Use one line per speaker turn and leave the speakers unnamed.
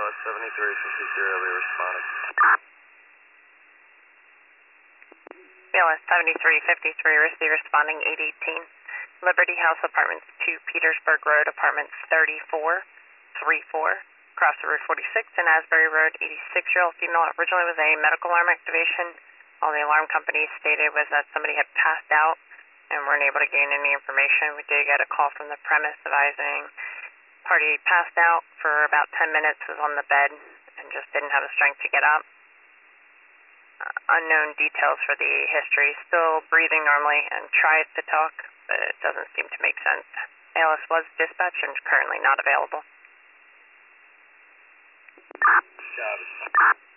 ALS 7353, I'll be responding.
ALS 7353, receive responding 818. Liberty House Apartments 2, Petersburg Road, Apartments 3434, across the Route 46 and Asbury Road, 86-year-old female. Originally was a medical alarm activation. All the alarm company stated was that somebody had passed out and weren't able to gain any information. We did get a call from the premise advising party passed out for about 10 minutes, was on the bed, and just didn't have the strength to get up. Unknown details for the history. Still breathing normally and tries to talk, but it doesn't seem to make sense. ALS was dispatched and currently not available.
Got it.